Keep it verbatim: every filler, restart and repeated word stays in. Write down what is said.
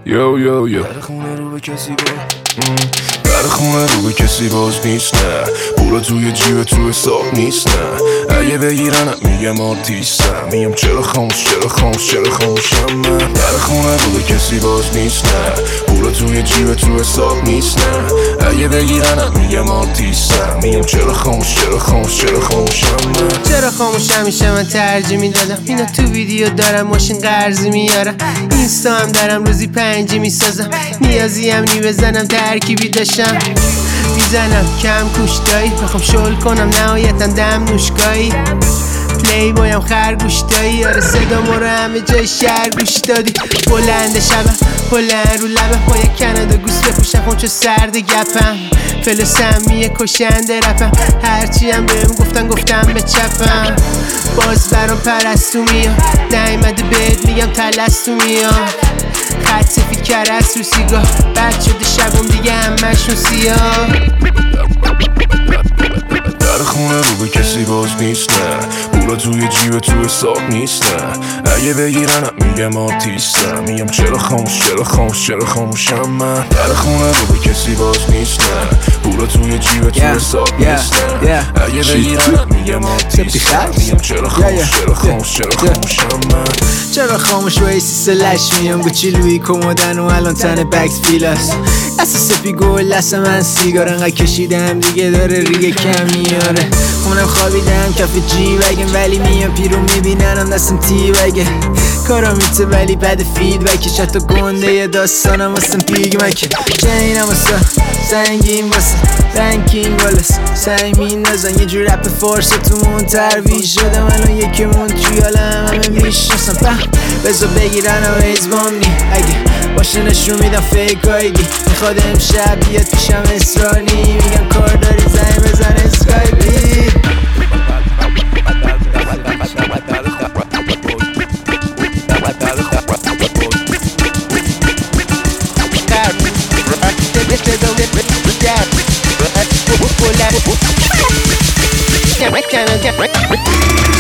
یو یو یو در خونه رو به کسی باز در خونه رو به کسی باز نیست نه. پولا توی جیب تو حساب نیست نه. اگه بگیرن میگم آرتیستم. میگم چرا خاموش چرا خاموش چرا خاموشم من. در خونه رو به کسی باز نیست نه. پولا توی جیب تو حساب نیست نه. اگه بگیرن میگم آرتیستم. میگم چرا خاموش چرا خاموش چرا خاموشم من. چرا خاموش همیشه من ترجیح میدادم. اینا تو ویدیو دارم ماشین قرضی میارم. اینستا هم دارم روزی پنجی میسازم. نیازی هم نی بزنم ترکیبی داشتم میزنم کم کوشتایی. بخوام شل کنم نهایتا دم نوشگاهی. پلی بایم خرگوش دایی. آره صدا ما رو همه جای شهر گوش دادی. بلند شبم بلند رو لبم. با یک کانادا گوس بپوشم خون چه سرد گپم. فلسم میه کشنده رفم. هرچی هم بهم گفتن گفتم به چپم. باز برام پرستو میام. نیمده بهت میگم تلستو میام. خط سفید کرست رو سیگار. بد شده شبم دیگه همشون سیاه. در خونه رو به کسی باز نیست نه. پولا توی جیب تو حساب نیست نه. اگه بگیرن میگم آرتیستم. میگم چرا خاموش چرا خاموش چرا خاموشم من. در خونه رو به کسی باز نیست نه. پولا توی جیب تو حساب نیست نه. اگه بگیرن میگم آرتیستم. میگم چرا خاموش چرا خاموش چرا خاموشم من. چرا خاموش با ایسی سلش میام. گوچی لوی کمودن و الان تن بکس فیلاس. اساس پی گل دست من سیگار. انقدر کشیدم دیگه داره ریگه کم میاره. خونم خوابیدم کف جی وگم. ولی میام پیرو میبیننم دستم تی وگه. کارا میته ولی بد فید وکش. حتی گنده یه داستانم واسم پیگ مکه. جنینم واسه سنگین واسه رنکینگ والاس. سعی میندازن یه جور رپ فارس تو مون ترویج شدم. الان یکی مون توی عالم همه میشناسم. فهم بزا بگیرن و ایزبام نی. اگه باشه نشون میدم فیک هایگی. میخواد امشب بیاد پیشم اسرانی. میگم کار داری زنگ بزن اسکایپی. Canada